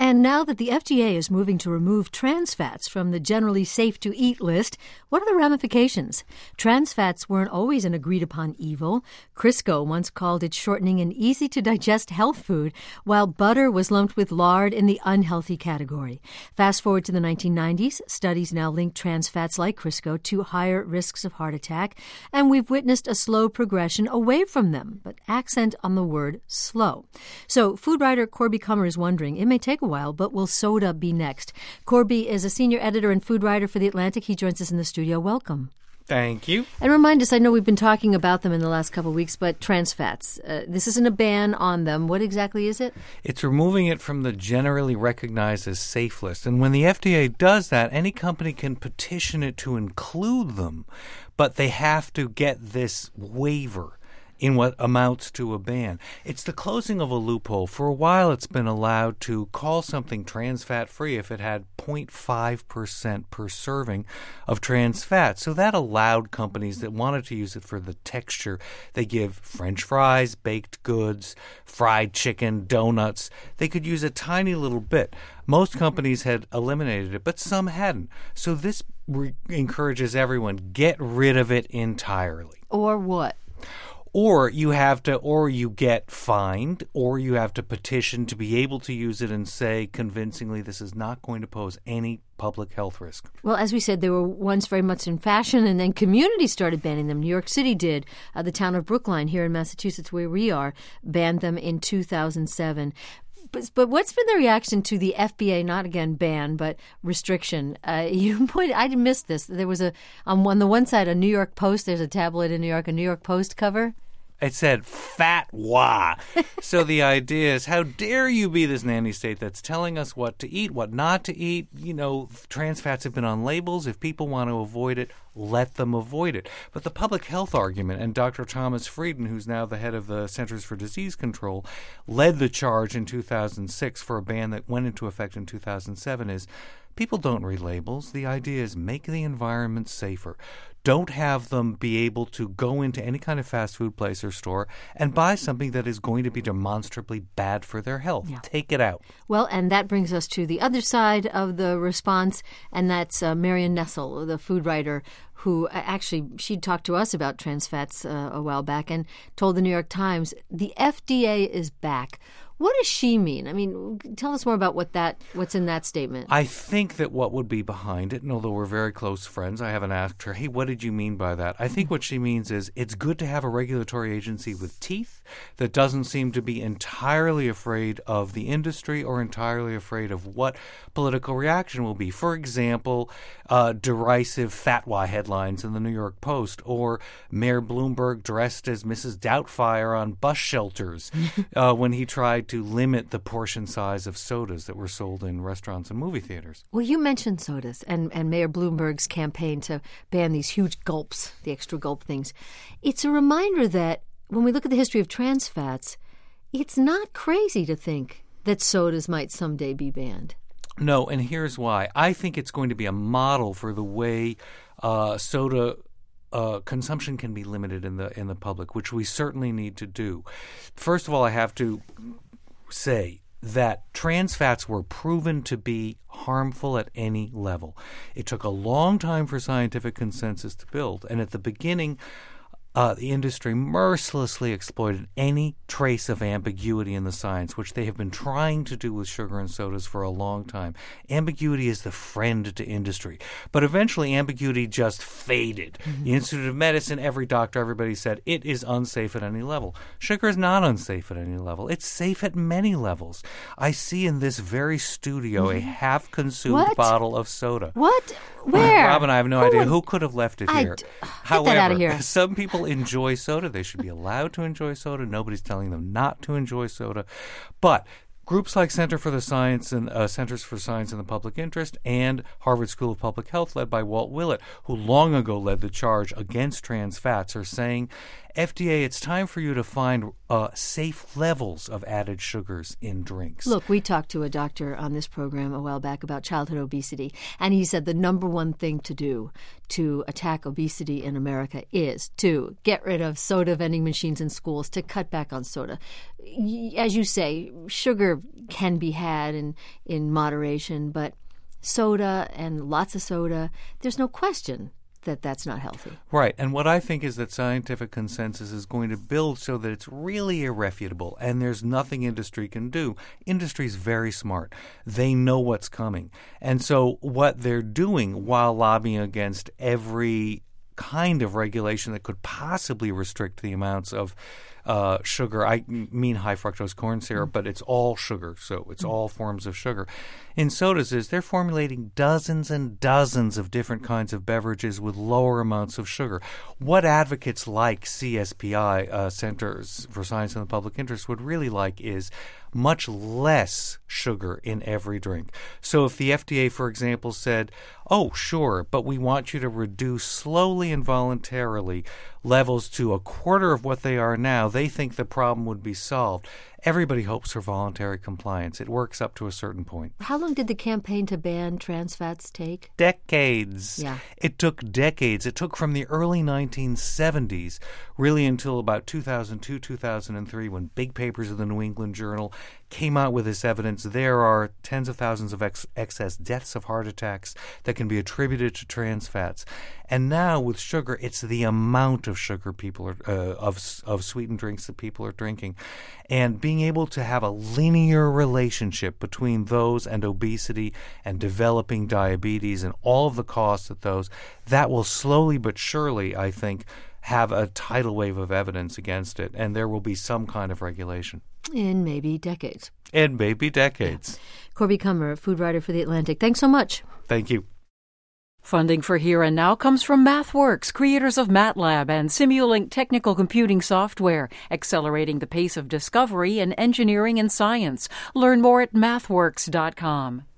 And now that the FDA is moving to remove trans fats from the generally safe to eat list, what are the ramifications? Trans fats weren't always an agreed upon evil. Crisco once called it shortening an easy to digest health food, while butter was lumped with lard in the unhealthy category. Fast forward to the 1990s, studies now link trans fats like Crisco to higher risks of heart attack, and we've witnessed a slow progression away from them, but accent on the word slow. So food writer Corby Kummer is wondering, it may take a while, but will soda be next? Corby is a senior editor and food writer for The Atlantic. He joins us in the studio. Welcome. Thank you. And remind us, I know we've been talking about them in the last couple of weeks, but trans fats, this isn't a ban on them. What exactly is it? It's removing it from the generally recognized as safe list. And when the FDA does that, any company can petition it to include them, but they have to get this waiver in what amounts to a ban. It's the closing of a loophole. For a while, it's been allowed to call something trans fat free if it had 0.5% per serving of trans fat. So that allowed companies that wanted to use it for the texture. They give French fries, baked goods, fried chicken, donuts. They could use a tiny little bit. Most companies had eliminated it, but some hadn't. So this encourages everyone, get rid of it entirely. Or what? Or you get fined, or you have to petition to be able to use it and say convincingly this is not going to pose any public health risk. Well, as we said, they were once very much in fashion, and then communities started banning them. New York City did. The town of Brookline here in Massachusetts, where we are, banned them in 2007. But what's been the reaction to the FBA, not again ban, but restriction? You pointed, I missed this. There was on the one side, a New York Post, there's a tabloid in New York, a New York Post cover. It said fatwa. So the idea is, how dare you be this nanny state that's telling us what to eat, what not to eat? You know, trans fats have been on labels. If people want to avoid it, let them avoid it. But the public health argument, and Dr. Thomas Frieden, who's now the head of the Centers for Disease Control, led the charge in 2006 for a ban that went into effect in 2007, is people don't read labels. The idea is make the environment safer. Don't have them be able to go into any kind of fast food place or store and buy something that is going to be demonstrably bad for their health. Yeah. Take it out. Well, and that brings us to the other side of the response, and that's Marion Nestle, the food writer, who actually, she talked to us about trans fats a while back and told the New York Times, the FDA is back. What does she mean? I mean, tell us more about what's in that statement. I think that what would be behind it, and although we're very close friends, I haven't asked her, hey, what did you mean by that? I think what she means is it's good to have a regulatory agency with teeth that doesn't seem to be entirely afraid of the industry or entirely afraid of what political reaction will be. For example, derisive fatwa headlines in the New York Post, or Mayor Bloomberg dressed as Mrs. Doubtfire on bus shelters when he tried to limit the portion size of sodas that were sold in restaurants and movie theaters. Well, you mentioned sodas and Mayor Bloomberg's campaign to ban these huge gulps, the extra gulp things. It's a reminder that when we look at the history of trans fats, it's not crazy to think that sodas might someday be banned. No, and here's why. I think it's going to be a model for the way soda consumption can be limited in the public, which we certainly need to do. First of all, I have to say that trans fats were proven to be harmful at any level. It took a long time for scientific consensus to build, and at the beginning, the industry mercilessly exploited any trace of ambiguity in the science, which they have been trying to do with sugar and sodas for a long time. Ambiguity is the friend to industry. But eventually, ambiguity just faded. Mm-hmm. The Institute of Medicine, every doctor, everybody said it is unsafe at any level. Sugar is not unsafe at any level. It's safe at many levels. I see in this very studio a half-consumed bottle of soda. What? Where? Rob and I have no idea who could have left it here. However, get that out of here. Some people enjoy soda. They should be allowed to enjoy soda. Nobody's telling them not to enjoy soda. But groups like Centers for Science and the Public Interest and Harvard School of Public Health, led by Walt Willett, who long ago led the charge against trans fats, are saying FDA, it's time for you to find safe levels of added sugars in drinks. Look, we talked to a doctor on this program a while back about childhood obesity, and he said the number one thing to do to attack obesity in America is to get rid of soda vending machines in schools, to cut back on soda. As you say, sugar can be had in moderation, but soda and lots of soda, there's no question that that's not healthy. Right. And what I think is that scientific consensus is going to build so that it's really irrefutable and there's nothing industry can do. Industry's very smart. They know what's coming. And so what they're doing while lobbying against every kind of regulation that could possibly restrict the amounts of sugar. I mean high fructose corn syrup, but it's all sugar, so it's all forms of sugar. In sodas is they're formulating dozens and dozens of different kinds of beverages with lower amounts of sugar. What advocates like CSPI, Centers for Science and the Public Interest, would really like is much less sugar in every drink. So if the FDA, for example, said, oh, sure, but we want you to reduce slowly and voluntarily levels to a quarter of what they are now, they think the problem would be solved. Everybody hopes for voluntary compliance. It works up to a certain point. How long did the campaign to ban trans fats take? Decades. Yeah. It took decades. It took from the early 1970s really until about 2002, 2003, when big papers of the New England Journal came out with this evidence. There are tens of thousands of excess deaths of heart attacks that can be attributed to trans fats. And now with sugar, it's the amount of sugar people are of sweetened drinks that people are drinking. And being able to have a linear relationship between those and obesity and developing diabetes and all of the costs of those, that will slowly but surely, I think, have a tidal wave of evidence against it, and there will be some kind of regulation. In maybe decades. In maybe decades. Yeah. Corby Kummer, food writer for The Atlantic. Thanks so much. Thank you. Funding for Here and Now comes from MathWorks, creators of MATLAB and Simulink technical computing software, accelerating the pace of discovery in engineering and science. Learn more at mathworks.com.